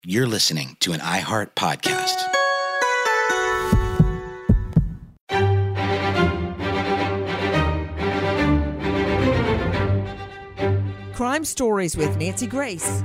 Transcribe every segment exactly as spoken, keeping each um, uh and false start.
You're listening to an iHeart podcast. Crime Stories with Nancy Grace.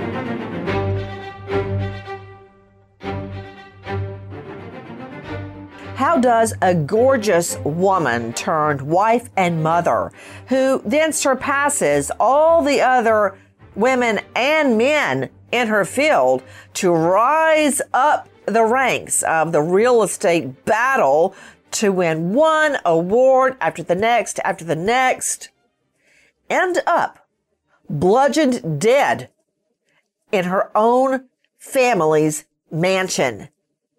How does a gorgeous woman turned wife and mother, who then surpasses all the other women and men in her field, to rise up the ranks of the real estate battle to win one award after the next after the next, end up bludgeoned dead in her own family's mansion?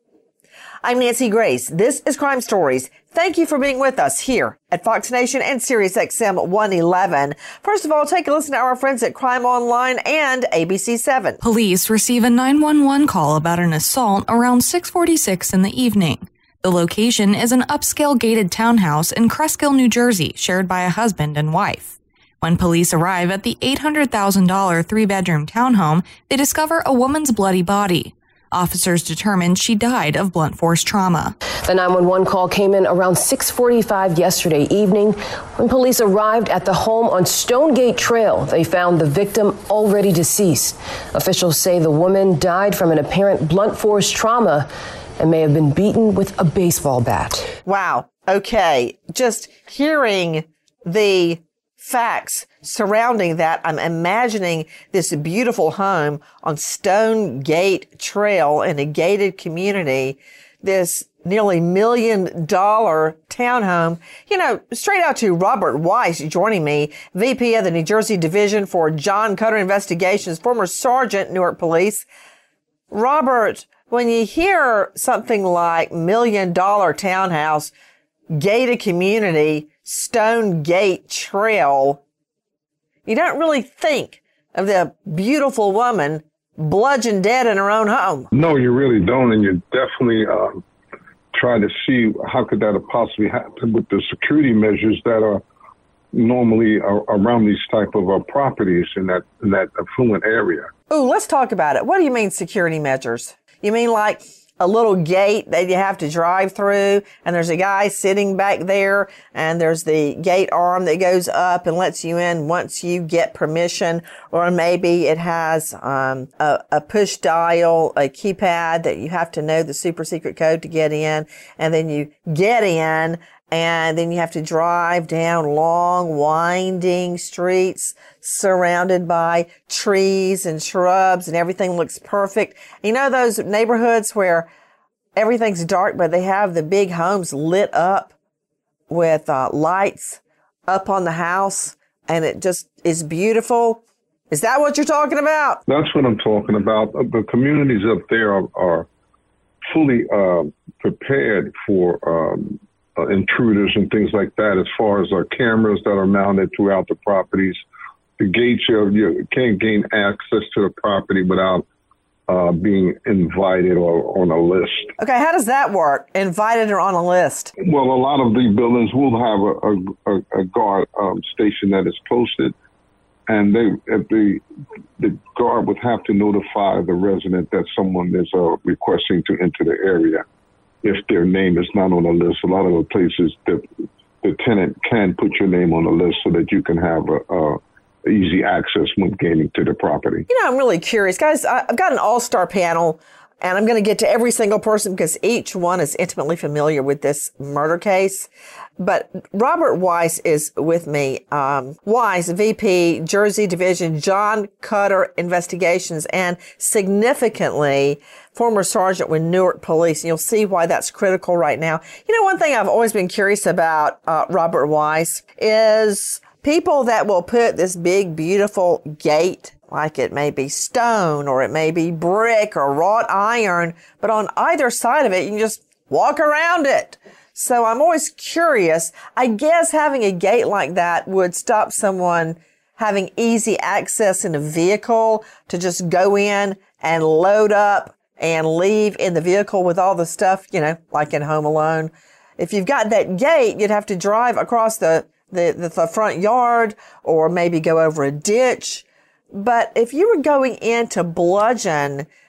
I'm Nancy Grace. This is Crime Stories. Thank you for being with us here at Fox Nation and Sirius X M one eleven. First of all, take a listen to our friends at Crime Online and A B C seven. Police receive a nine one one call about an assault around six forty-six in the evening. The location is an upscale gated townhouse in Cresskill, New Jersey, shared by a husband and wife. When police arrive at the eight hundred thousand dollars three-bedroom townhome, they discover a woman's bloody body. Officers determined she died of blunt force trauma. The nine one one call came in around six forty-five yesterday evening. When police arrived at the home on Stonegate Trail, they found the victim already deceased. Officials say the woman died from an apparent blunt force trauma and may have been beaten with a baseball bat. Wow. Okay. Just hearing the facts surrounding that, I'm imagining this beautiful home on Stonegate Trail in a gated community, this nearly million dollar townhome. You know, straight out to Robert Weiss joining me, V P of the New Jersey Division for John Cutter Investigations, former Sergeant, Newark Police. Robert, when you hear something like million dollar townhouse, gated community, Stonegate Trail, you don't really think of the beautiful woman bludgeoned dead in her own home. No, you really don't, and you definitely uh, try to see how could that have possibly happened with the security measures that are normally uh, around these type of uh, properties in that in that affluent area. Ooh, let's talk about it. What do you mean security measures? You mean like a little gate that you have to drive through, and there's a guy sitting back there, and there's the gate arm that goes up and lets you in once you get permission, or maybe it has um, a, a push dial, a keypad that you have to know the super secret code to get in, and then you get in, and then you have to drive down long, winding streets surrounded by trees and shrubs, and everything looks perfect. You know those neighborhoods where everything's dark, but they have the big homes lit up with uh, lights up on the house, and it just is beautiful? Is that what you're talking about? That's what I'm talking about. The communities up there are, are fully uh, prepared for um, uh, intruders and things like that, as far as our cameras that are mounted throughout the properties. The gates, you, you can't gain access to the property without uh, being invited or on a list. Okay, how does that work? Invited or on a list? Well, a lot of the buildings will have a, a, a guard um, station that is posted, and they the the guard would have to notify the resident that someone is uh, requesting to enter the area if their name is not on the list. A lot of the places, the, the tenant can put your name on the list so that you can have a, a easy access when gaining to the property. You know, I'm really curious. Guys, I've got an all-star panel, and I'm going to get to every single person because each one is intimately familiar with this murder case. But Robert Weiss is with me. Um, Weiss, V P, Jersey Division, John Cutter Investigations, and significantly former sergeant with Newark Police. And you'll see why that's critical right now. You know, one thing I've always been curious about, uh, Robert Weiss, is people that will put this big, beautiful gate, like it may be stone or it may be brick or wrought iron, but on either side of it, you can just walk around it. So I'm always curious. I guess having a gate like that would stop someone having easy access in a vehicle to just go in and load up and leave in the vehicle with all the stuff, you know, like in Home Alone. If you've got that gate, you'd have to drive across the, the, the, the front yard or maybe go over a ditch. But if you were going in to bludgeon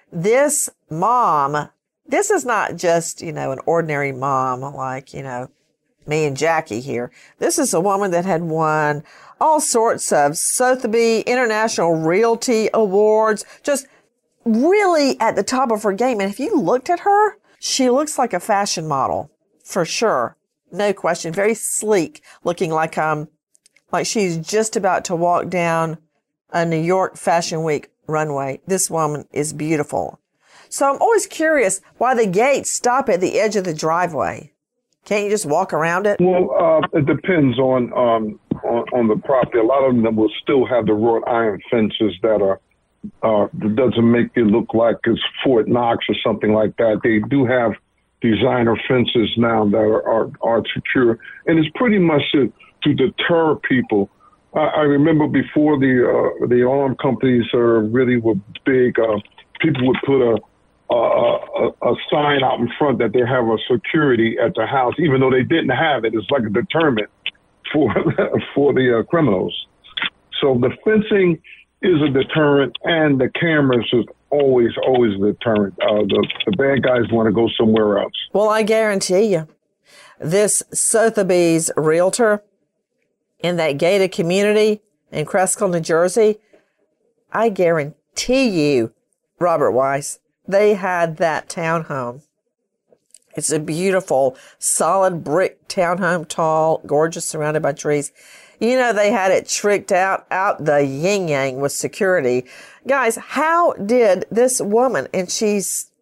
this mom, this is not just, you know, an ordinary mom like, you know, me and Jackie here. This is a woman that had won all sorts of Sotheby International Realty Awards, just really at the top of her game. And if you looked at her, she looks like a fashion model, for sure. No question. Very sleek, looking like um like she's just about to walk down a New York Fashion Week runway. This woman is beautiful. So I'm always curious why the gates stop at the edge of the driveway. Can't you just walk around it? Well, uh, it depends on, um, on on the property. A lot of them will still have the wrought iron fences that are uh, that doesn't make it look like it's Fort Knox or something like that. They do have designer fences now that are are, are secure, and it's pretty much to, to deter people. I, I remember before the uh, the alarm companies are really were big. Uh, people would put a A, a, a sign out in front that they have a security at the house, even though they didn't have it. It's like a deterrent for for the uh, criminals. So the fencing is a deterrent, and the cameras is always, always a deterrent. Uh, the, the bad guys want to go somewhere else. Well, I guarantee you, this Sotheby's realtor in that gated community in Cresskill, New Jersey, I guarantee you, Robert Weiss, they had that townhome. It's a beautiful, solid brick townhome, tall, gorgeous, surrounded by trees. You know, they had it tricked out, out the yin-yang with security. Guys, how did this woman, and she's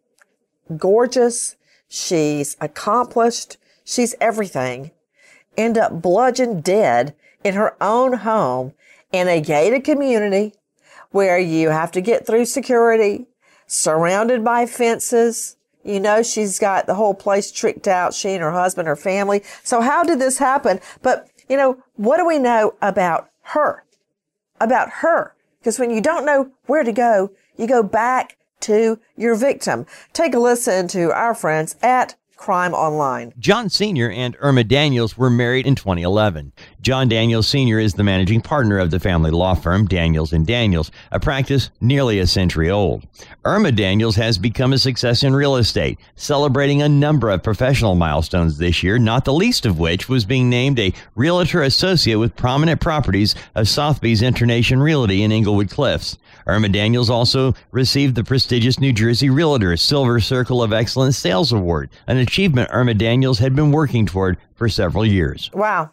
gorgeous, she's accomplished, she's everything, end up bludgeoned dead in her own home in a gated community where you have to get through security, surrounded by fences. You know, she's got the whole place tricked out, she and her husband, her family. So how did this happen? But, you know, what do we know about her? About her? Because when you don't know where to go, you go back to your victim. Take a listen to our friends at Crime Online. John Senior and Irma Daniels were married in twenty eleven. John Daniels Senior is the managing partner of the family law firm Daniels and Daniels, a practice nearly a century old. Irma Daniels has become a success in real estate, celebrating a number of professional milestones this year, not the least of which was being named a Realtor Associate with Prominent Properties of Sotheby's International Realty in Englewood Cliffs. Irma Daniels also received the prestigious New Jersey Realtor Silver Circle of Excellence Sales Award, an achievement Irma Daniels had been working toward for several years. Wow.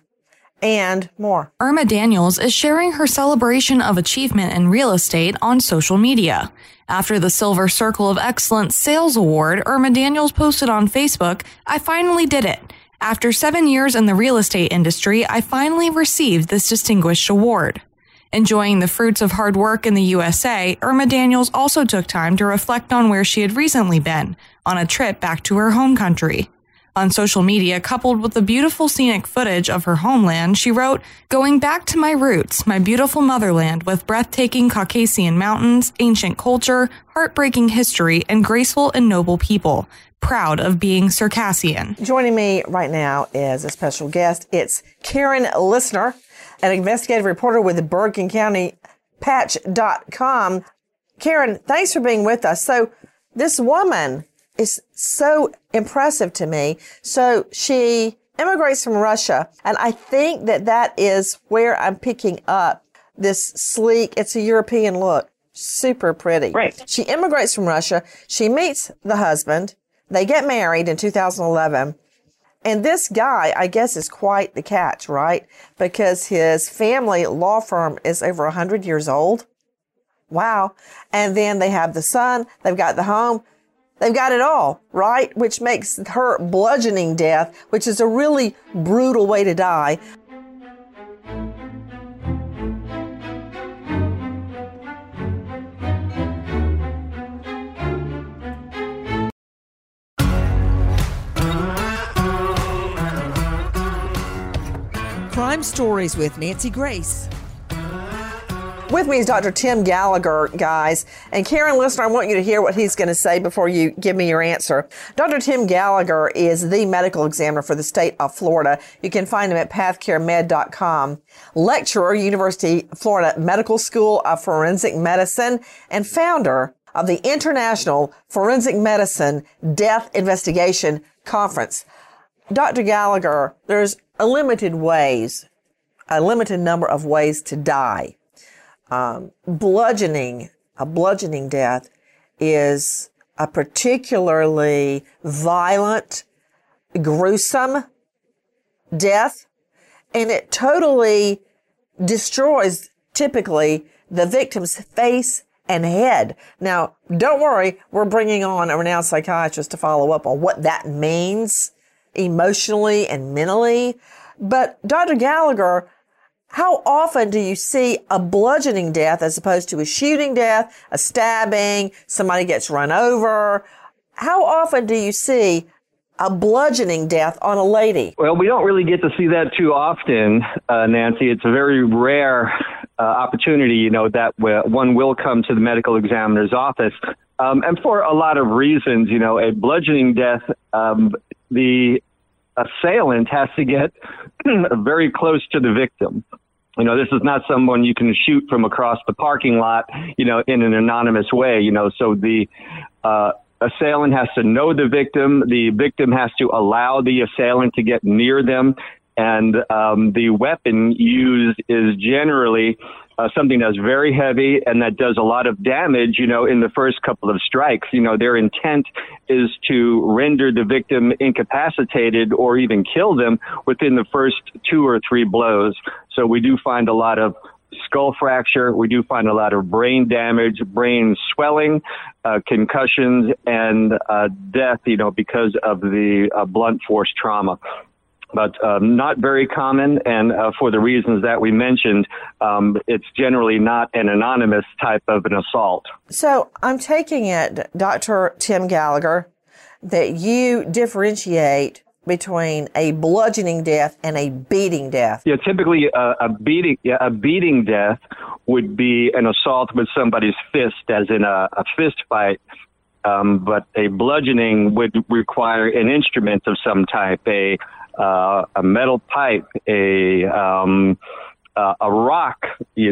And more. Irma Daniels is sharing her celebration of achievement in real estate on social media. After the Silver Circle of Excellence Sales Award, Irma Daniels posted on Facebook, "I finally did it. After seven years in the real estate industry, I finally received this distinguished award." Enjoying the fruits of hard work in the U S A, Irma Daniels also took time to reflect on where she had recently been, on a trip back to her home country. On social media, coupled with the beautiful scenic footage of her homeland, she wrote, "Going back to my roots, my beautiful motherland with breathtaking Caucasian mountains, ancient culture, heartbreaking history, and graceful and noble people. Proud of being Circassian." Joining me right now is a special guest. It's Karen Lissner, an investigative reporter with the Bergen County Patch dot com. Karen, thanks for being with us. So this woman is so impressive to me. So she immigrates from Russia, and I think that that is where I'm picking up this sleek, it's a European look, super pretty. Right. She immigrates from Russia. She meets the husband. They get married in two thousand eleven. And this guy, I guess, is quite the catch, right? Because his family law firm is over one hundred years old. Wow. And then they have the son. They've got the home. They've got it all, right? Which makes her bludgeoning death, which is a really brutal way to die. Crime Stories with Nancy Grace. With me is Doctor Tim Gallagher, guys. And Karen Lissner, I want you to hear what he's going to say before you give me your answer. Doctor Tim Gallagher is the medical examiner for the state of Florida. You can find him at path care med dot com. Lecturer, University of Florida Medical School of Forensic Medicine, and founder of the International Forensic Medicine Death Investigation Conference. Doctor Gallagher, there's a limited ways, a limited number of ways to die. Um, bludgeoning, a bludgeoning death is a particularly violent, gruesome death, and it totally destroys typically the victim's face and head. Now, don't worry, we're bringing on a renowned psychiatrist to follow up on what that means emotionally and mentally. But Doctor Gallagher, how often do you see a bludgeoning death as opposed to a shooting death, a stabbing, somebody gets run over? How often do you see a bludgeoning death on a lady? Well, we don't really get to see that too often, uh, Nancy. It's a very rare uh, opportunity, you know, that one will come to the medical examiner's office. Um, and for a lot of reasons, you know, a bludgeoning death, um, the assailant has to get very close to the victim. You know, this is not someone you can shoot from across the parking lot, you know, in an anonymous way, you know, so the uh, assailant has to know the victim. The victim has to allow the assailant to get near them. And um, the weapon used is generally uh, something that's very heavy and that does a lot of damage, you know, in the first couple of strikes. You know, their intent is to render the victim incapacitated or even kill them within the first two or three blows. So we do find a lot of skull fracture. We do find a lot of brain damage, brain swelling, uh, concussions, and uh, death, you know, because of the uh, blunt force trauma. But um, not very common, and uh, for the reasons that we mentioned, um, it's generally not an anonymous type of an assault. So I'm taking it, Doctor Tim Gallagher, that you differentiate between a bludgeoning death and a beating death. Yeah, typically uh, a beating yeah, a beating death would be an assault with somebody's fist, as in a, a fist fight. Um, but a bludgeoning would require an instrument of some type, a uh, a metal pipe, a um, uh, a rock,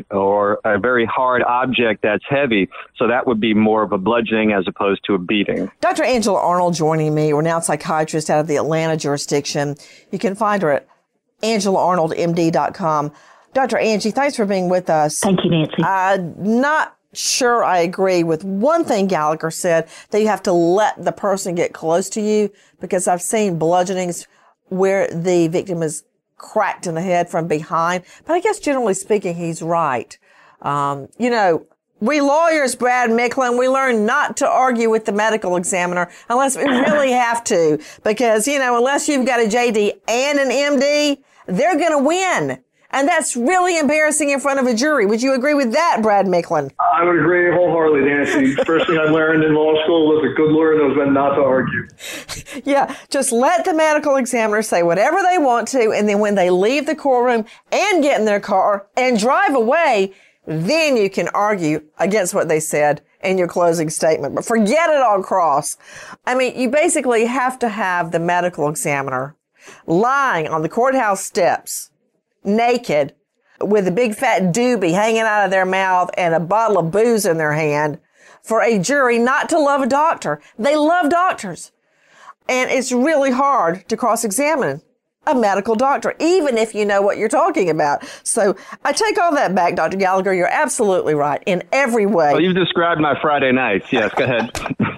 or a very hard object that's heavy. So that would be more of a bludgeoning as opposed to a beating. Doctor Angela Arnold joining me, renowned psychiatrist out of the Atlanta jurisdiction. You can find her at angela arnold m d dot com. Doctor Angie, thanks for being with us. Thank you, Nancy. Uh, not sure I agree with one thing Gallagher said, that you have to let the person get close to you, because I've seen bludgeonings where the victim is cracked in the head from behind. But I guess generally speaking, he's right. Um, you know, we lawyers, Brad Micklin, we learn not to argue with the medical examiner unless we really have to, because, you know, unless you've got a J D and an M D, they're going to win. And that's really embarrassing in front of a jury. Would you agree with that, Brad Micklin? I would agree wholeheartedly, Nancy. First thing I learned in law school was a good lawyer knows when not to argue. Yeah, just let the medical examiner say whatever they want to, and then when they leave the courtroom and get in their car and drive away, then you can argue against what they said in your closing statement. But forget it on cross. I mean, you basically have to have the medical examiner lying on the courthouse steps, naked, with a big fat doobie hanging out of their mouth and a bottle of booze in their hand, for a jury not to love a doctor. They love doctors. And it's really hard to cross-examine a medical doctor, even if you know what you're talking about. So I take all that back, Doctor Gallagher. You're absolutely right in every way. Well, you've described my Friday nights. Yes, go ahead.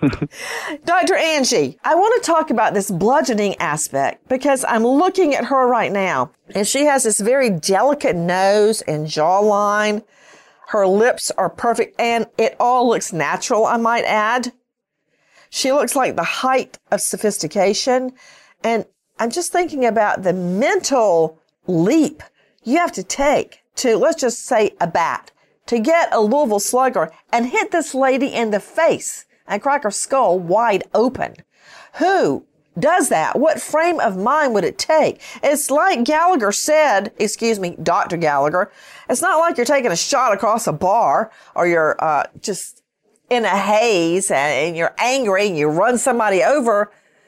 Doctor Angie, I want to talk about this bludgeoning aspect, because I'm looking at her right now, and she has this very delicate nose and jawline. Her lips are perfect, and it all looks natural, I might add. She looks like the height of sophistication, and I'm just thinking about the mental leap you have to take to, let's just say, a bat, to get a Louisville Slugger and hit this lady in the face and crack her skull wide open. Who does that? What frame of mind would it take? It's like Gallagher said, excuse me, Doctor Gallagher, it's not like you're taking a shot across a bar, or you're uh, just in a haze and you're angry and you run somebody over.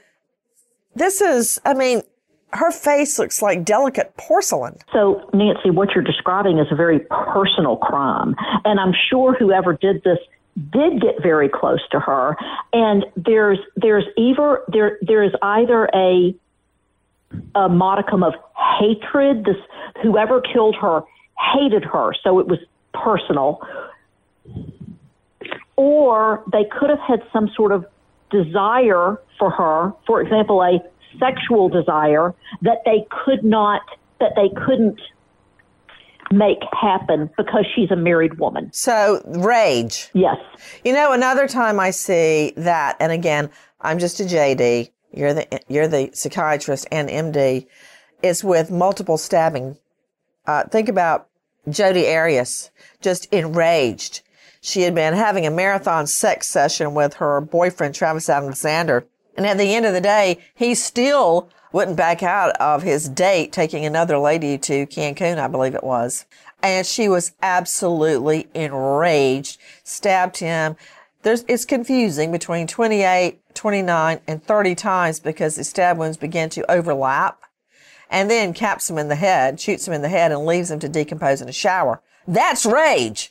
This is, I mean, her face looks like delicate porcelain. So, Nancy, what you're describing is a very personal crime. And I'm sure whoever did this did get very close to her. And there's there's either there there is either a a modicum of hatred. This whoever killed her hated her, so it was personal, or they could have had some sort of desire for her, for example, a sexual desire that they could not, that they couldn't make happen because she's a married woman. So rage. Yes. You know, another time I see that, and again, I'm just a J D. You're the you're the psychiatrist and M D. Is with multiple stabbing. Uh, think about Jodi Arias, just enraged. She had been having a marathon sex session with her boyfriend, Travis Alexander. And at the end of the day, he still wouldn't back out of his date, taking another lady to Cancun, I believe it was. And she was absolutely enraged, stabbed him. There's, it's confusing between twenty-eight, twenty-nine, and thirty times because the stab wounds begin to overlap, and then caps him in the head, shoots him in the head, and leaves him to decompose in a shower. That's rage.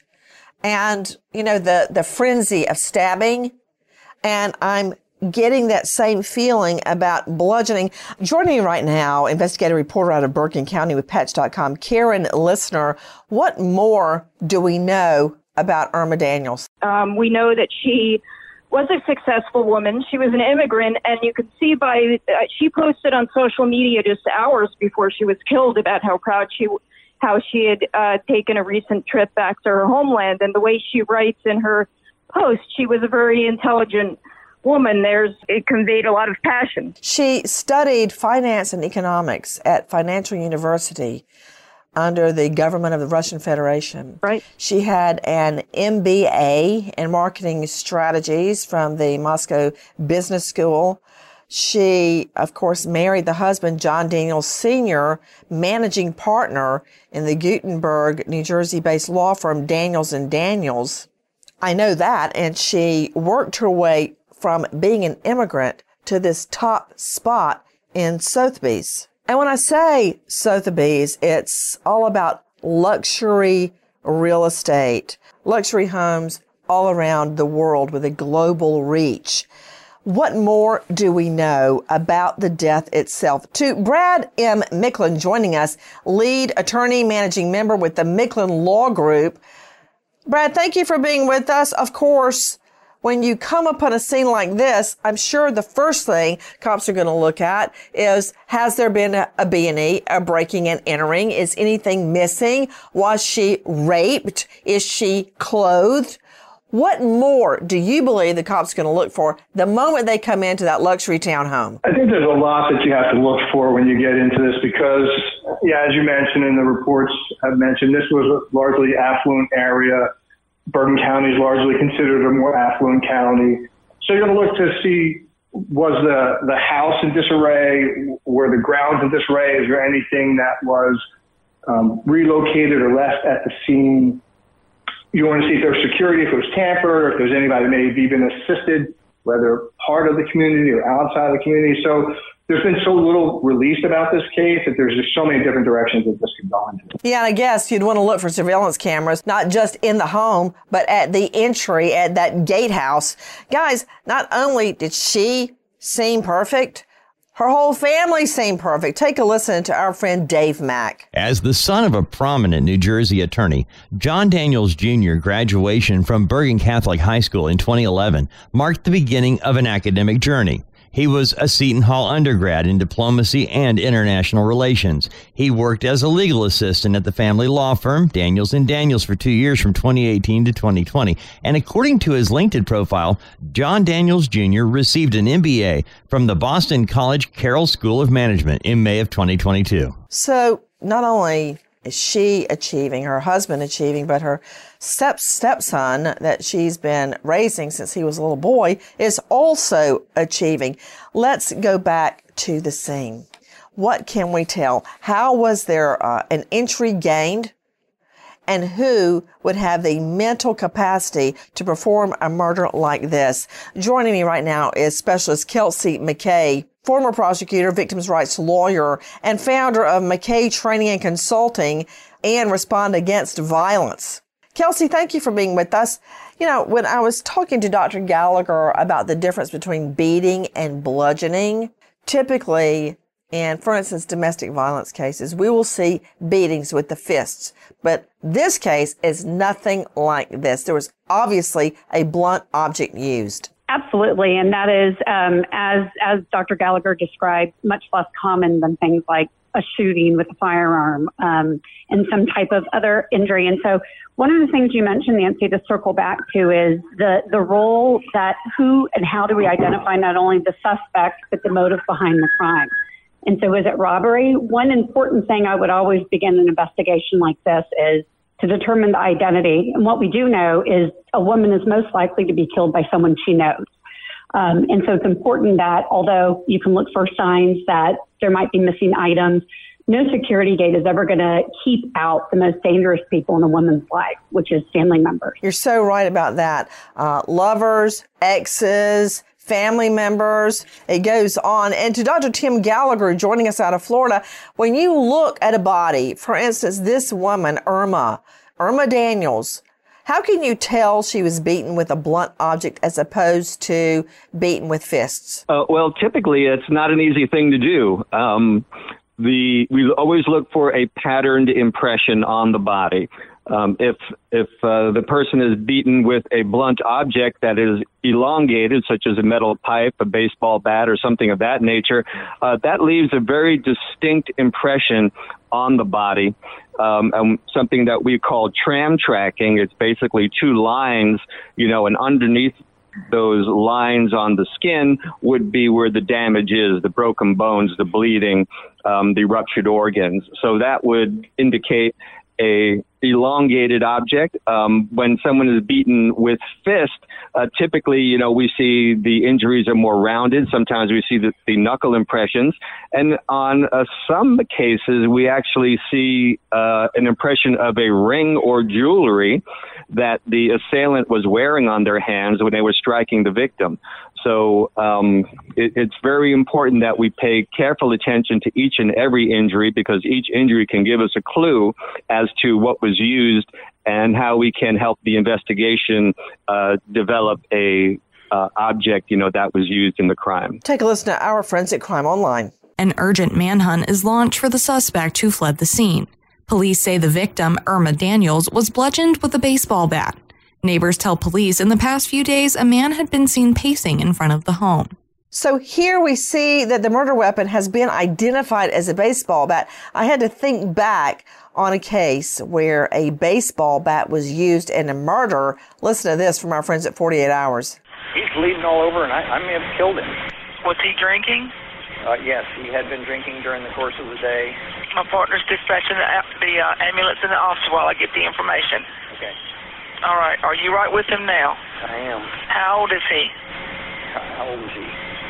And, you know, the, the frenzy of stabbing. And I'm getting that same feeling about bludgeoning. Joining me right now, investigative reporter out of Bergen County with Patch dot com, Karen Lissner. What more do we know about Irma Daniels? Um, we know that she was a successful woman. She was an immigrant, and you could see by, uh, she posted on social media just hours before she was killed about how proud she how she had uh, taken a recent trip back to her homeland. And the way she writes in her post, she was a very intelligent woman. There's it conveyed a lot of passion. She studied finance and economics at Financial University under the government of the Russian Federation. Right. She had an M B A in marketing strategies from the Moscow Business School. She, of course, married the husband, John Daniels Senior, managing partner in the Gutenberg, New Jersey-based law firm Daniels and Daniels. I know that. And she worked her way from being an immigrant to this top spot in Sotheby's. And when I say Sotheby's, it's all about luxury real estate, luxury homes all around the world with a global reach. What more do we know about the death itself? To Brad M. Micklin joining us, lead attorney, managing member with the Micklin Law Group. Brad, thank you for being with us. Of course, when you come upon a scene like this, I'm sure the first thing cops are going to look at is, has there been a, a B and E, a breaking and entering? Is anything missing? Was she raped? Is she clothed? What more do you believe the cops are going to look for the moment they come into that luxury townhome? I think there's a lot that you have to look for when you get into this because, yeah, as you mentioned in the reports I've mentioned, this was a largely affluent area. Bergen County is largely considered a more affluent county. So you're going to look to see, was the, the house in disarray? Were the grounds in disarray? Is there anything that was um, relocated or left at the scene? You want to see if there's security, if it was tampered, or if there's anybody that may have even assisted, whether part of the community or outside of the community. So there's been so little released about this case that there's just so many different directions that this could go into. Yeah, and I guess you'd want to look for surveillance cameras, not just in the home, but at the entry, at that gatehouse. Guys, not only did she seem perfect, her whole family seemed perfect. Take a listen to our friend Dave Mack. As the son of a prominent New Jersey attorney, John Daniels Junior graduation from Bergen Catholic High School in twenty eleven marked the beginning of an academic journey. He was a Seton Hall undergrad in diplomacy and international relations. He worked as a legal assistant at the family law firm, Daniels and Daniels, for two years from twenty eighteen to twenty twenty. And according to his LinkedIn profile, John Daniels Junior received an M B A from the Boston College Carroll School of Management in May of twenty twenty-two. So not only is she achieving, her husband achieving, but her step stepson that she's been raising since he was a little boy is also achieving. Let's go back to the scene. What can we tell? How was there uh, an entry gained? And who would have the mental capacity to perform a murder like this? Joining me right now is Specialist Kelsey McKay, former prosecutor, victims' rights lawyer, and founder of McKay Training and Consulting and Respond Against Violence. Kelsey, thank you for being with us. You know, when I was talking to Doctor Gallagher about the difference between beating and bludgeoning, typically, in, for instance, domestic violence cases, we will see beatings with the fists. But this case is nothing like this. There was obviously a blunt object used. Absolutely, and that is, um, as as Doctor Gallagher described, much less common than things like a shooting with a firearm um, and some type of other injury. And so one of the things you mentioned, Nancy, to circle back to is the, the role that who and how do we identify not only the suspect, but the motive behind the crime. And so is it robbery? One important thing I would always begin an investigation like this is to determine the identity. And what we do know is a woman is most likely to be killed by someone she knows. Um, and so it's important that although you can look for signs that there might be missing items, no security gate is ever going to keep out the most dangerous people in a woman's life, which is family members. You're so right about that. Uh, lovers, exes, family members, it goes on. And to Doctor Tim Gallagher joining us out of Florida, when you look at a body, for instance, this woman, Irma, Irma Daniels, how can you tell she was beaten with a blunt object as opposed to beaten with fists? Uh, well, typically it's not an easy thing to do. Um, the we always look for a patterned impression on the body. Um, if if uh, the person is beaten with a blunt object that is elongated, such as a metal pipe, a baseball bat, or something of that nature, uh, that leaves a very distinct impression on the body. Um, and something that we call tram tracking. It's basically two lines, you know, and underneath those lines on the skin would be where the damage is, the broken bones, the bleeding, um, the ruptured organs. So that would indicate a elongated object. Um, when someone is beaten with fist, uh, typically, you know, we see the injuries are more rounded. Sometimes we see the, the knuckle impressions. And on uh, some cases, we actually see uh, an impression of a ring or jewelry that the assailant was wearing on their hands when they were striking the victim. So um, it, it's very important that we pay careful attention to each and every injury, because each injury can give us a clue as to what was used and how we can help the investigation uh, develop a uh, object, you know, that was used in the crime. Take a listen to our Forensic Crime Online. An urgent manhunt is launched for the suspect who fled the scene. Police say the victim, Irma Daniels, was bludgeoned with a baseball bat. Neighbors tell police in the past few days a man had been seen pacing in front of the home. So here we see that the murder weapon has been identified as a baseball bat. I had to think back on a case where a baseball bat was used in a murder. Listen to this from our friends at forty-eight hours. He's bleeding all over, and I, I may have killed him. Was he drinking? Uh, yes, he had been drinking during the course of the day. My partner's dispatching the, the uh, ambulance in the office while I get the information. Okay. All right. Are you right with him now? I am. How old is he? How old is he?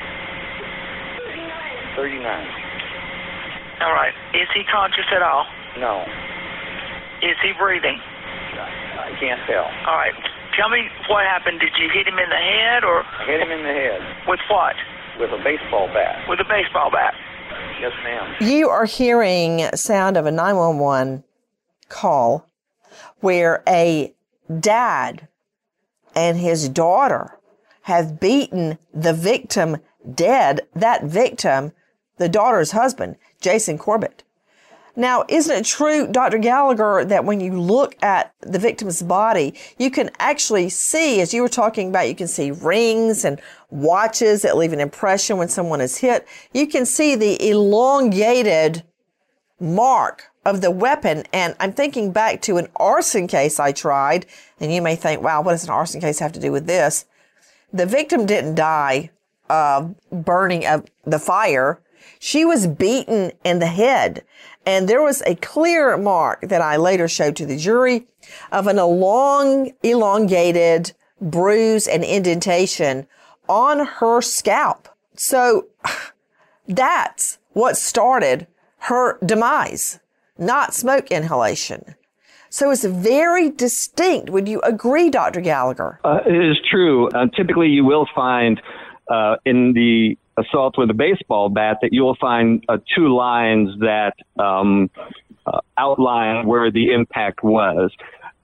thirty-nine. All right. Is he conscious at all? No. Is he breathing? I, I can't tell. All right. Tell me what happened. Did you hit him in the head or? I hit him in the head. With what? With a baseball bat. With a baseball bat. Yes, ma'am. You are hearing sound of a nine one one call where a dad and his daughter have beaten the victim dead. That victim, the daughter's husband, Jason Corbett. Now, isn't it true, Doctor Gallagher, that when you look at the victim's body, you can actually see, as you were talking about, you can see rings and watches that leave an impression when someone is hit. You can see the elongated mark of the weapon. And I'm thinking back to an arson case I tried, and you may think, wow, what does an arson case have to do with this? The victim didn't die of burning of the fire. She was beaten in the head. And there was a clear mark that I later showed to the jury of an long, elongated bruise and indentation on her scalp. So that's what started her demise, not smoke inhalation. So it's very distinct. Would you agree, Doctor Gallagher? Uh, it is true. Uh, typically, you will find uh, in the assault with a baseball bat that you will find uh, two lines that um, uh, outline where the impact was.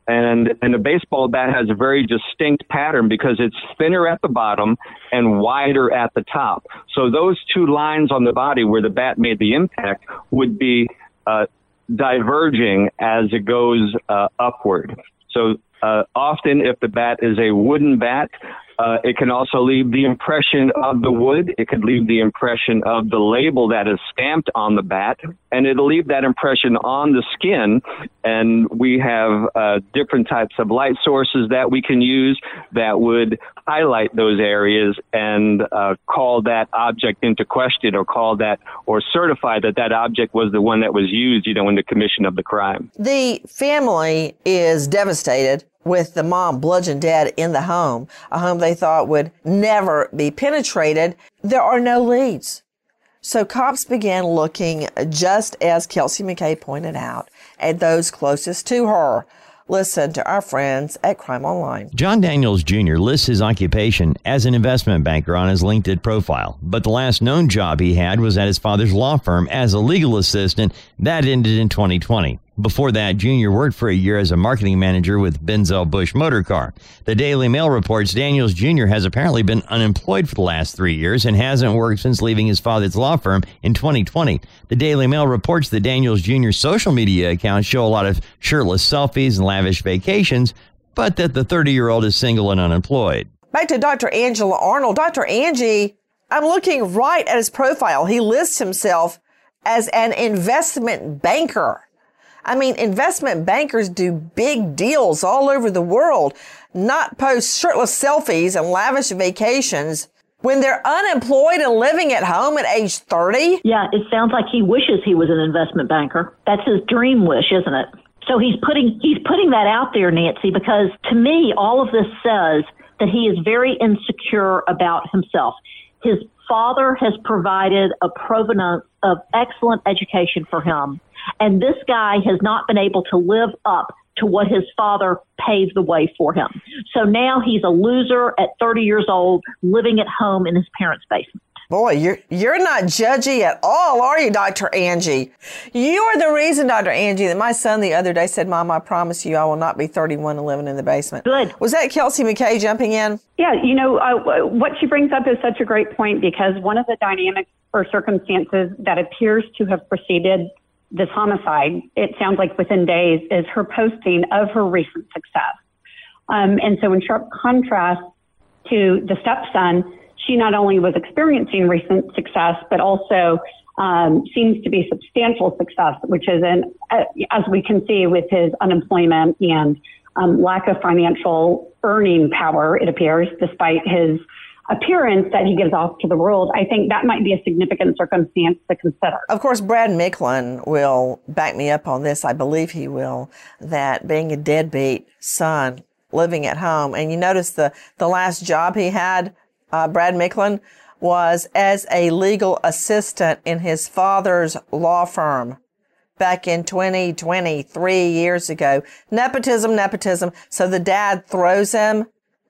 And, and a baseball bat has a very distinct pattern because it's thinner at the bottom and wider at the top. So those two lines on the body where the bat made the impact would be uh, diverging as it goes uh, upward. So uh, often if the bat is a wooden bat, Uh, it can also leave the impression of the wood. It could leave the impression of the label that is stamped on the bat, and it'll leave that impression on the skin. And we have uh, different types of light sources that we can use that would highlight those areas and uh, call that object into question, or call that, or certify that that object was the one that was used, you know, in the commission of the crime. The family is devastated with the mom bludgeoned dead in the home, a home they thought would never be penetrated. There are no leads. So cops began looking, just as Kelsey McKay pointed out, at those closest to her. Listen to our friends at Crime Online. John Daniels Junior lists his occupation as an investment banker on his LinkedIn profile, but the last known job he had was at his father's law firm as a legal assistant. That ended in twenty twenty. Before that, Junior worked for a year as a marketing manager with Benzel Bush Motor Car. The Daily Mail reports Daniels Junior has apparently been unemployed for the last three years and hasn't worked since leaving his father's law firm in twenty twenty. The Daily Mail reports that Daniels Junior's social media accounts show a lot of shirtless selfies and lavish vacations, but that the thirty-year-old is single and unemployed. Back to Doctor Angela Arnold. Doctor Angie, I'm looking right at his profile. He lists himself as an investment banker. I mean, investment bankers do big deals all over the world, not post shirtless selfies and lavish vacations when they're unemployed and living at home at age thirty. Yeah, it sounds like he wishes he was an investment banker. That's his dream wish, isn't it? So he's putting he's putting that out there, Nancy, because to me, all of this says that he is very insecure about himself. His father has provided a provenance of excellent education for him. And this guy has not been able to live up to what his father paved the way for him. So now he's a loser at thirty years old, living at home in his parents' basement. Boy, you're you're not judgy at all, are you, Doctor Angie? You are the reason, Doctor Angie, that my son the other day said, Mom, I promise you I will not be thirty-one and living in the basement. Good. Was that Kelsey McKay jumping in? Yeah, you know, uh, what she brings up is such a great point, because one of the dynamics or circumstances that appears to have preceded this homicide, it sounds like within days, is her posting of her recent success. Um, and so in sharp contrast to the stepson, she not only was experiencing recent success, but also um, seems to be substantial success, which is, an, uh, as we can see with his unemployment and um, lack of financial earning power, it appears, despite his appearance that he gives off to the world. I think that might be a significant circumstance to consider. Of course, Brad Micklin will back me up on this. I believe he will, that being a deadbeat son living at home, and you notice the, the last job he had, uh, Brad Micklin, was as a legal assistant in his father's law firm back in twenty twenty, three years ago. Nepotism, nepotism. So the dad throws him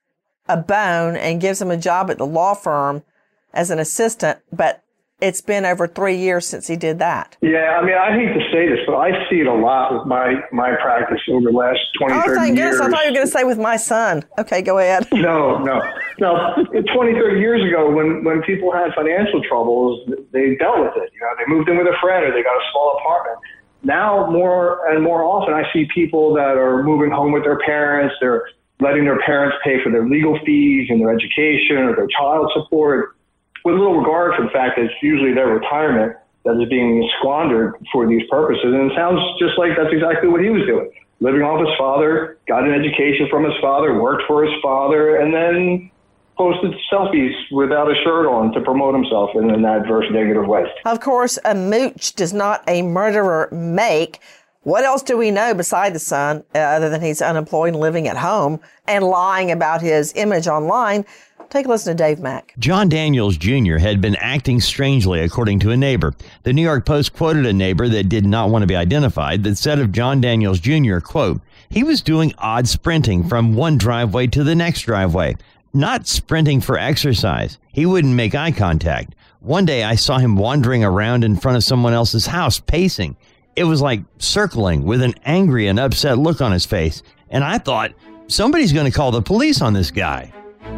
a bone and gives him a job at the law firm as an assistant, but it's been over three years since he did that. Yeah, I mean, I hate to say this, but I see it a lot with my, my practice over the last twenty, oh, thirty thank years. Goodness, I thought you were going to say with my son. Okay, go ahead. No, no. No, twenty, thirty years ago, when, when people had financial troubles, they dealt with it. You know, they moved in with a friend or they got a small apartment. Now, more and more often, I see people that are moving home with their parents. They're letting their parents pay for their legal fees and their education or their child support, with little regard for the fact that it's usually their retirement that is being squandered for these purposes. And it sounds just like that's exactly what he was doing. Living off his father, got an education from his father, worked for his father, and then posted selfies without a shirt on to promote himself in an adverse, negative way. Of course, a mooch does not a murderer make. What else do we know beside the son, uh, other than he's unemployed and living at home and lying about his image online? Take a listen to Dave Mack. John Daniels Junior had been acting strangely, according to a neighbor. The New York Post quoted a neighbor that did not want to be identified that said of John Daniels Junior, quote, he was doing odd sprinting from one driveway to the next driveway, not sprinting for exercise. He wouldn't make eye contact. One day I saw him wandering around in front of someone else's house, pacing. It was like circling with an angry and upset look on his face. And I thought, somebody's going to call the police on this guy.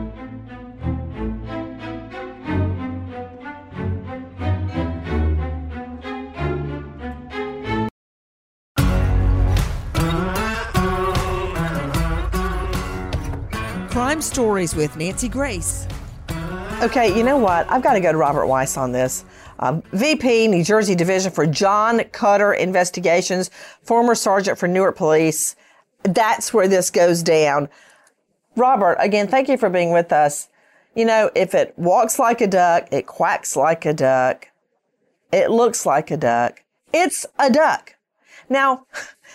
Crime Stories with Nancy Grace. Okay, you know what? I've got to go to Robert Weiss on this. Uh, V P, New Jersey Division for John Cutter Investigations, former sergeant for Newark Police. That's where this goes down. Robert, again, thank you for being with us. You know, if it walks like a duck, it quacks like a duck, it looks like a duck, it's a duck. Now,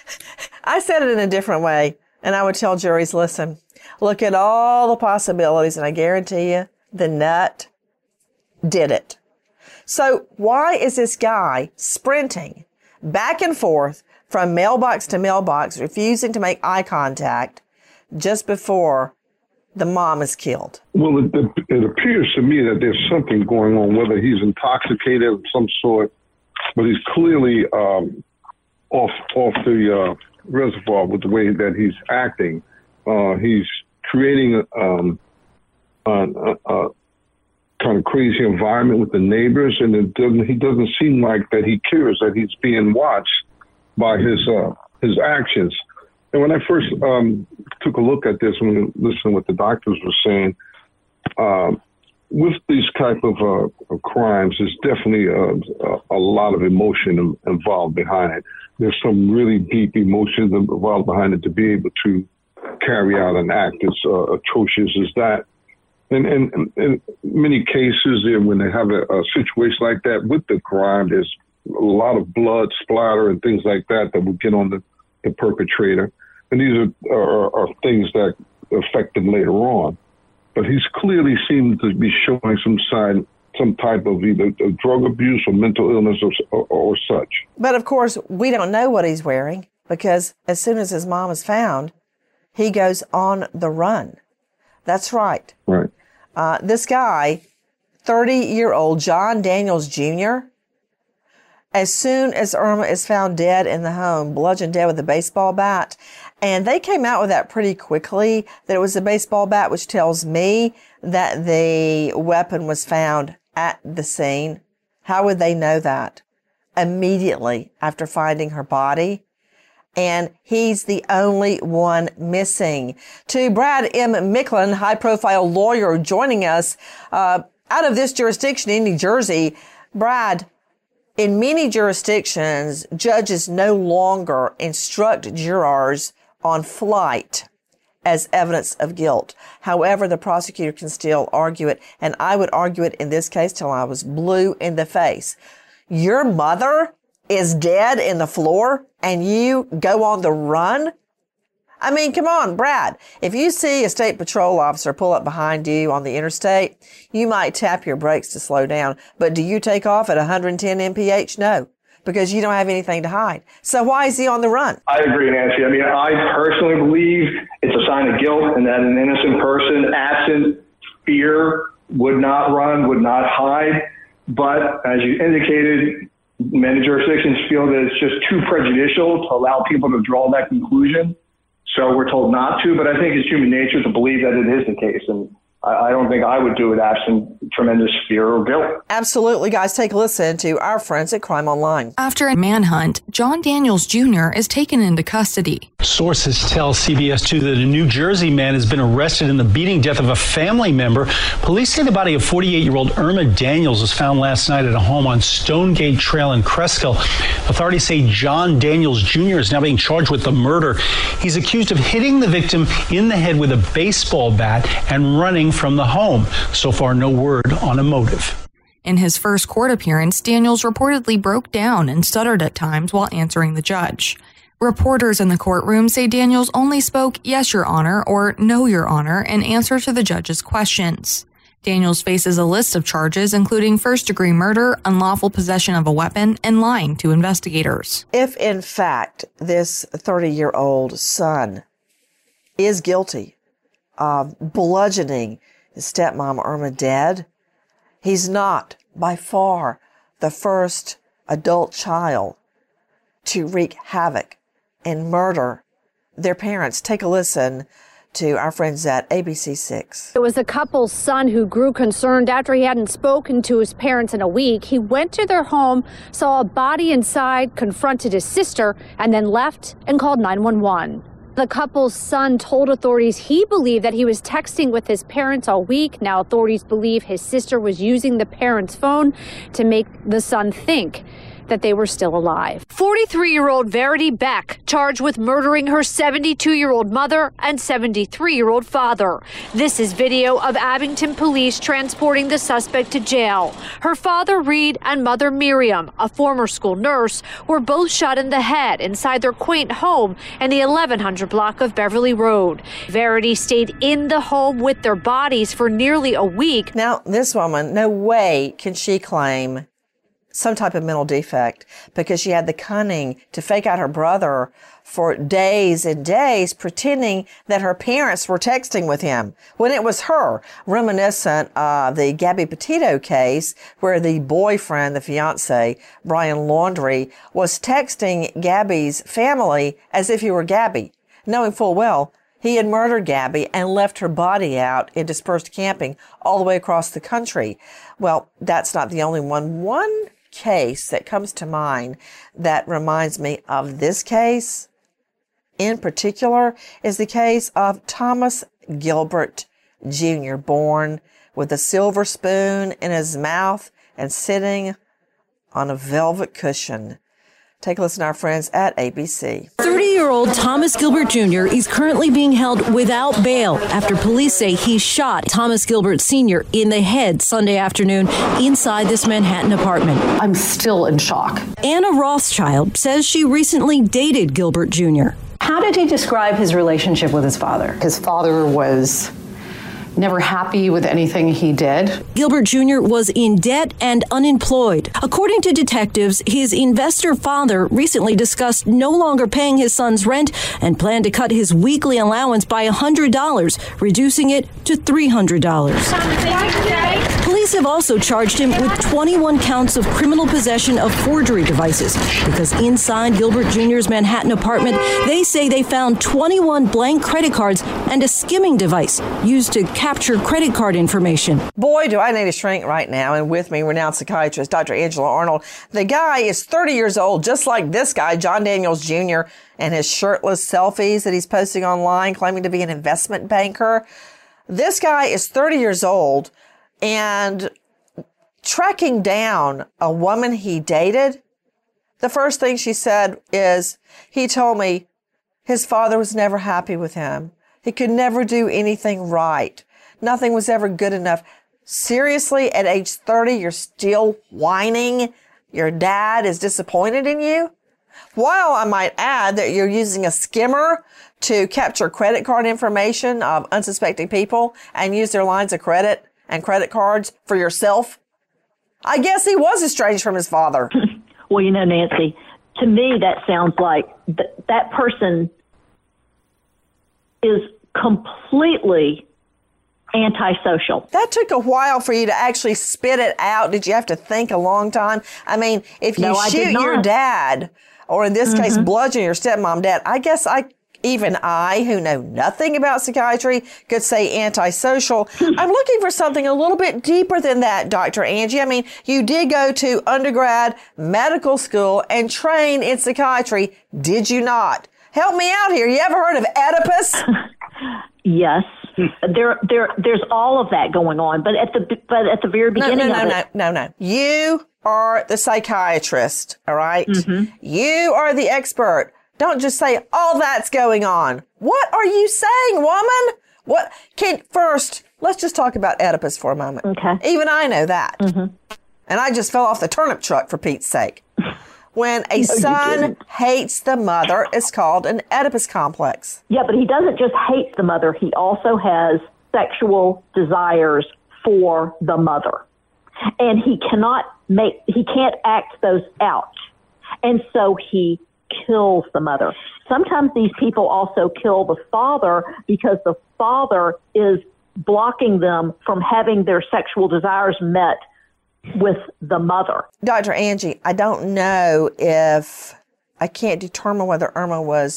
I said it in a different way, and I would tell juries, listen, look at all the possibilities, and I guarantee you, the nut did it. So why is this guy sprinting back and forth from mailbox to mailbox, refusing to make eye contact just before the mom is killed? Well, it, it appears to me that there's something going on, whether he's intoxicated of some sort, but he's clearly um, off off the uh, reservoir with the way that he's acting. Uh, he's creating um, a, a, a kind of crazy environment with the neighbors, and it doesn't, he doesn't seem like that he cares that he's being watched by his uh, his actions. And when I first um, took a look at this, when listening to what the doctors were saying, uh, with these type of uh, crimes, there's definitely a, a, a lot of emotion involved behind it. There's some really deep emotions involved behind it to be able to carry out an act as uh, atrocious as that. And in, in many cases, when they have a, a situation like that with the crime, there's a lot of blood splatter and things like that that will get on the, the perpetrator. And these are, are, are things that affect him later on. But he's clearly seemed to be showing some sign, some type of either drug abuse or mental illness or, or, or such. But of course, we don't know what he's wearing, because as soon as his mom is found, he goes on the run. That's right. Right. Uh, this guy, thirty-year-old John Daniels Junior, as soon as Irma is found dead in the home, bludgeoned dead with a baseball bat, and they came out with that pretty quickly, that it was a baseball bat, which tells me that the weapon was found at the scene. How would they know that? Immediately after finding her body. And he's the only one missing. To Brad M. Micklin, high-profile lawyer, joining us uh, out of this jurisdiction in New Jersey. Brad, in many jurisdictions, judges no longer instruct jurors on flight as evidence of guilt. However, the prosecutor can still argue it, and I would argue it in this case till I was blue in the face. Your mother is dead in the floor, and you go on the run? I mean, come on, Brad. If you see a state patrol officer pull up behind you on the interstate, you might tap your brakes to slow down. But do you take off at one hundred ten M P H? No, because you don't have anything to hide. So why is he on the run? I agree, Nancy. I mean, I personally believe it's a sign of guilt, and that an innocent person, absent fear, would not run, would not hide. But as you indicated, many jurisdictions feel that it's just too prejudicial to allow people to draw that conclusion. So we're told not to, but I think it's human nature to believe that it is the case. And I don't think I would do it absent tremendous fear or guilt. Absolutely, guys. Take a listen to our friends at Crime Online. After a manhunt, John Daniels Junior is taken into custody. Sources tell C B S two that a New Jersey man has been arrested in the beating death of a family member. Police say the body of forty-eight-year-old Irma Daniels was found last night at a home on Stonegate Trail in Cresskill. Authorities say John Daniels Junior is now being charged with the murder. He's accused of hitting the victim in the head with a baseball bat and running from the home. So far, no word on a motive. In his first court appearance, Daniels reportedly broke down and stuttered at times while answering the judge. Reporters in the courtroom say Daniels only spoke "yes, Your Honor" or "no, Your Honor" in answer to the judge's questions. Daniels faces a list of charges, including first-degree murder, unlawful possession of a weapon, and lying to investigators. If, in fact, this thirty-year-old son is guilty of bludgeoning his stepmom Irma dead, he's not, by far, the first adult child to wreak havoc and murder their parents. Take a listen to our friends at A B C six. It was the couple's son who grew concerned after he hadn't spoken to his parents in a week. He went to their home, saw a body inside, confronted his sister, and then left and called nine one one. The couple's son told authorities he believed that he was texting with his parents all week. Now authorities believe his sister was using the parents' phone to make the son think that they were still alive. forty-three-year-old Verity Beck charged with murdering her seventy-two-year-old mother and seventy-three-year-old father. This is video of Abington police transporting the suspect to jail. Her father, Reed, and mother, Miriam, a former school nurse, were both shot in the head inside their quaint home in the eleven hundred block of Beverly Road. Verity stayed in the home with their bodies for nearly a week. Now, this woman, no way can she claim some type of mental defect, because she had the cunning to fake out her brother for days and days, pretending that her parents were texting with him when it was her, reminiscent of the Gabby Petito case where the boyfriend, the fiance, Brian Laundrie, was texting Gabby's family as if he were Gabby, knowing full well he had murdered Gabby and left her body out in dispersed camping all the way across the country. Well, that's not the only one. One case that comes to mind that reminds me of this case in particular is the case of Thomas Gilbert Junior, born with a silver spoon in his mouth and sitting on a velvet cushion. Take a listen to our friends at A B C. thirty-year-old Thomas Gilbert Junior is currently being held without bail after police say he shot Thomas Gilbert Senior in the head Sunday afternoon inside this Manhattan apartment. I'm still in shock. Anna Rothschild says she recently dated Gilbert Junior How did he describe his relationship with his father? His father was never happy with anything he did. Gilbert Junior was in debt and unemployed. According to detectives, his investor father recently discussed no longer paying his son's rent and planned to cut his weekly allowance by one hundred dollars, reducing it to three hundred dollars. Police have also charged him with twenty-one counts of criminal possession of forgery devices because inside Gilbert Junior's Manhattan apartment, they say they found twenty-one blank credit cards and a skimming device used to capture credit card information. Boy, do I need a shrink right now. And with me, renowned psychiatrist Doctor Angela Arnold. The guy is thirty years old, just like this guy, John Daniels Junior, and his shirtless selfies that he's posting online, claiming to be an investment banker. This guy is thirty years old and tracking down a woman he dated. The first thing she said is, he told me his father was never happy with him. He could never do anything right. Nothing was ever good enough. Seriously, at age thirty, you're still whining your dad is disappointed in you? While I might add that you're using a skimmer to capture credit card information of unsuspecting people and use their lines of credit and credit cards for yourself. I guess he was estranged from his father. Well, you know, Nancy, to me, that sounds like th- that person is completely antisocial. That took a while for you to actually spit it out. Did you have to think a long time? I mean, if you no, shoot your dad, or in this mm-hmm. case, bludgeon your stepmom dad, I guess I, even I, who know nothing about psychiatry, could say antisocial. I'm looking for something a little bit deeper than that, Doctor Angie. I mean, you did go to undergrad medical school and train in psychiatry, did you not? Help me out here. You ever heard of Oedipus? Yes. There, there, there's all of that going on, but at the, but at the very beginning no, no, no, of no, it, no, no, no. You are the psychiatrist, all right? Mm-hmm. You are the expert. Don't just say all that's going on. What are you saying, woman? What can first? Let's just talk about Oedipus for a moment. Okay. Even I know that, mm-hmm. and I just fell off the turnip truck for Pete's sake. When a no, son hates the mother, it's called an Oedipus complex. Yeah, but he doesn't just hate the mother. He also has sexual desires for the mother. And he cannot make, he can't act those out. And so he kills the mother. Sometimes these people also kill the father because the father is blocking them from having their sexual desires met with the mother. Doctor Angie, I don't know if I can't determine whether Irma was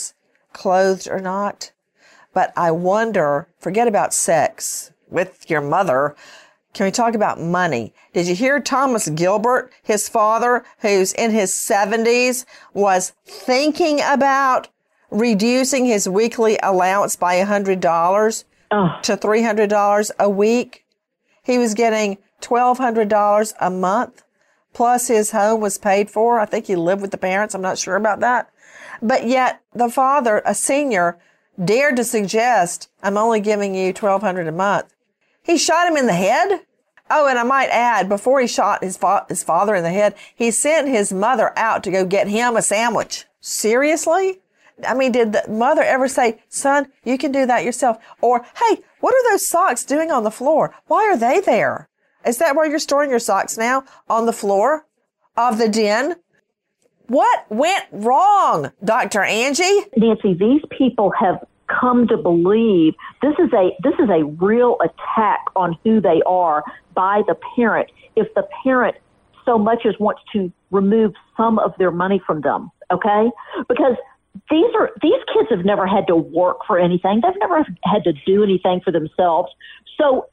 clothed or not. But I wonder, forget about sex with your mother. Can we talk about money? Did you hear Thomas Gilbert, his father, who's in his seventies, was thinking about reducing his weekly allowance by one hundred dollars oh. to three hundred dollars a week? He was getting twelve hundred dollars a month, plus his home was paid for. I think he lived with the parents. I'm not sure about that. But yet the father, a senior, dared to suggest, I'm only giving you twelve hundred dollars a month. He shot him in the head. Oh, and I might add, before he shot his, fa- his father in the head, he sent his mother out to go get him a sandwich. Seriously? I mean, did the mother ever say, son, you can do that yourself? Or, hey, what are those socks doing on the floor? Why are they there? Is that where you're storing your socks now? On the floor of the den? What went wrong, Doctor Angie? Nancy, these people have come to believe this is a this is a real attack on who they are by the parent. If the parent so much as wants to remove some of their money from them, okay? Because these are these kids have never had to work for anything. They've never had to do anything for themselves. So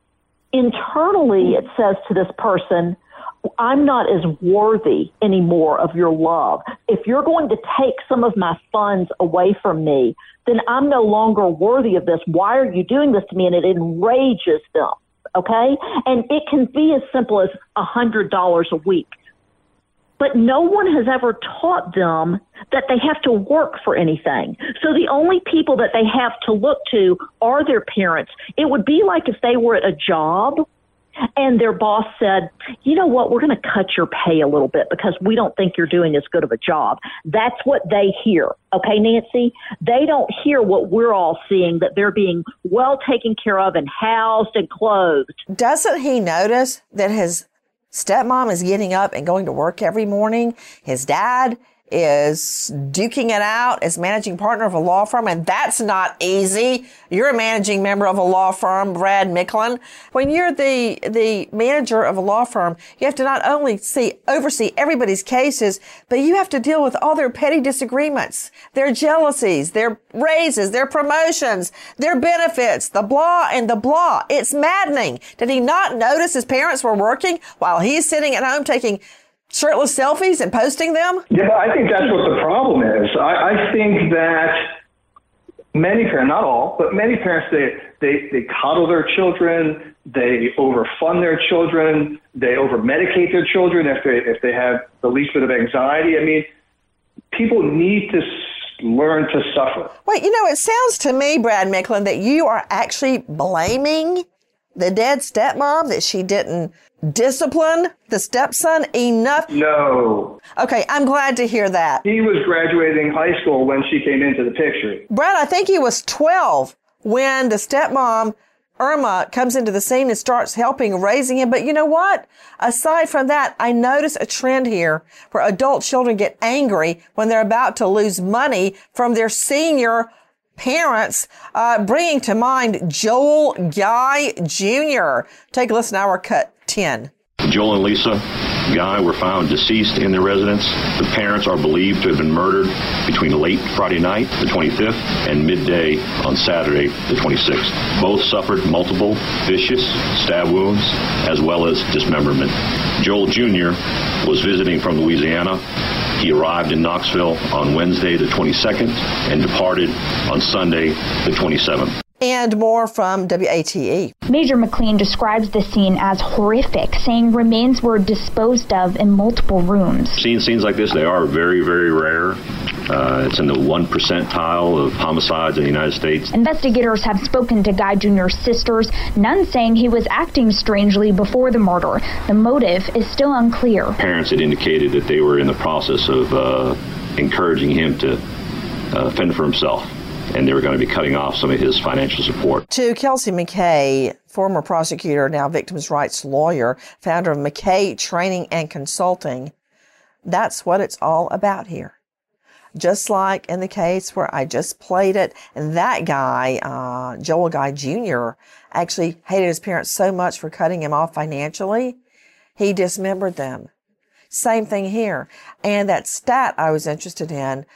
internally, it says to this person, I'm not as worthy anymore of your love. If you're going to take some of my funds away from me, then I'm no longer worthy of this. Why are you doing this to me? And it enrages them, okay? And it can be as simple as one hundred dollars a week. But no one has ever taught them that they have to work for anything. So the only people that they have to look to are their parents. It would be like if they were at a job and their boss said, you know what, we're going to cut your pay a little bit because we don't think you're doing as good of a job. That's what they hear. Okay, Nancy? They don't hear what we're all seeing, that they're being well taken care of and housed and clothed. Doesn't he notice that his stepmom is getting up and going to work every morning? His dad is duking it out as managing partner of a law firm, and that's not easy. You're a managing member of a law firm, Brad Micklin. When you're the the manager of a law firm, you have to not only see oversee everybody's cases, but you have to deal with all their petty disagreements, their jealousies, their raises, their promotions, their benefits, the blah and the blah. It's maddening. Did he not notice his parents were working while he's sitting at home taking shirtless selfies and posting them? Yeah, I think that's what the problem is. I, I think that many parents, not all, but many parents, they, they, they coddle their children, they overfund their children, they overmedicate their children if they, if they have the least bit of anxiety. I mean, people need to learn to suffer. Wait, you know, it sounds to me, Brad Micklin, that you are actually blaming the dead stepmom that she didn't discipline the stepson enough? No. Okay, I'm glad to hear that. He was graduating high school when she came into the picture. Brad, I think he was twelve when the stepmom, Irma, comes into the scene and starts helping raising him. But you know what? Aside from that, I notice a trend here where adult children get angry when they're about to lose money from their senior parents, uh, bringing to mind Joel Guy Junior Take a listen to our cut ten. Joel and Lisa Guy were found deceased in their residence. The parents are believed to have been murdered between late Friday night, the twenty-fifth, and midday on Saturday, the twenty-sixth. Both suffered multiple vicious stab wounds as well as dismemberment. Joel Junior was visiting from Louisiana. He arrived in Knoxville on Wednesday, the twenty-second, and departed on Sunday, the twenty-seventh. And more from W A T E. Major McLean describes the scene as horrific, saying remains were disposed of in multiple rooms. Seeing scenes like this, they are very, very rare. Uh, it's in the one percentile of homicides in the United States. Investigators have spoken to Guy Junior's sisters, none saying he was acting strangely before the murder. The motive is still unclear. Parents had indicated that they were in the process of uh, encouraging him to uh, fend for himself, and they were going to be cutting off some of his financial support. To Kelsey McKay, former prosecutor, now victims' rights lawyer, founder of McKay Training and Consulting, that's what it's all about here. Just like in the case where I just played it, and that guy, uh, Joel Guy Junior, actually hated his parents so much for cutting him off financially, he dismembered them. Same thing here. And that stat I was interested in,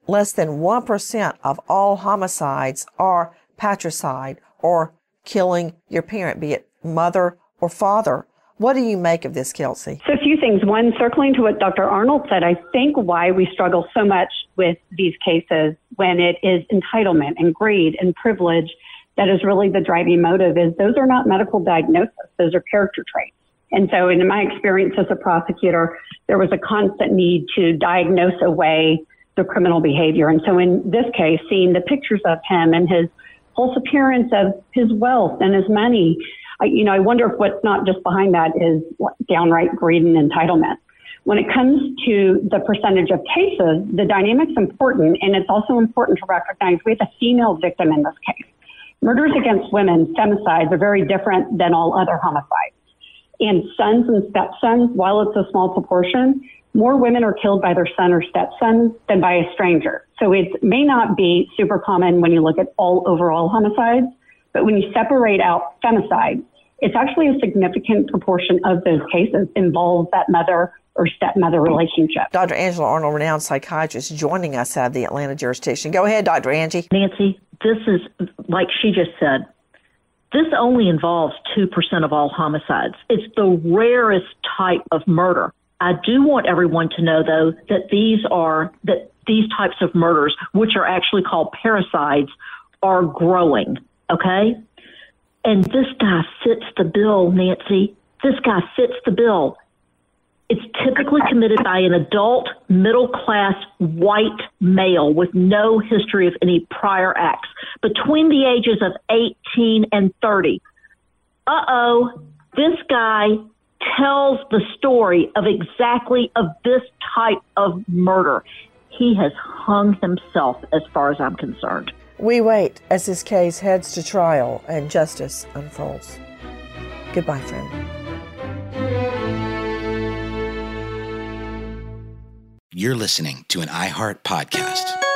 less than one percent of all homicides are patricide or killing your parent, be it mother or father. What do you make of this, Kelsey? So a few things. One, circling to what Doctor Arnold said, I think why we struggle so much with these cases when it is entitlement and greed and privilege that is really the driving motive is those are not medical diagnoses. Those are character traits. And so in my experience as a prosecutor, there was a constant need to diagnose away the criminal behavior. And so in this case, seeing the pictures of him and his false appearance of his wealth and his money, I, you know, I wonder if what's not just behind that is downright greed and entitlement. When it comes to the percentage of cases, the dynamic's important, and it's also important to recognize we have a female victim in this case. Murders against women, femicides, are very different than all other homicides. And sons and stepsons, while it's a small proportion, more women are killed by their son or stepson than by a stranger. So it may not be super common when you look at all overall homicides, but when you separate out femicide, it's actually a significant proportion of those cases involve that mother or stepmother relationship. Doctor Angela Arnold, renowned psychiatrist, joining us out of the Atlanta jurisdiction. Go ahead, Doctor Angie. Nancy, this is, like she just said, this only involves two percent of all homicides. It's the rarest type of murder. I do want everyone to know, though, that these are, that these types of murders, which are actually called parricides, are growing, okay? And this guy fits the bill, Nancy. This guy fits the bill. It's typically committed by an adult, middle-class, white male with no history of any prior acts between the ages of eighteen and thirty. Uh-oh, this guy tells the story of exactly of this type of murder. He has hung himself as far as I'm concerned. We wait as this case heads to trial and justice unfolds. Goodbye, friend. You're listening to an iHeart podcast.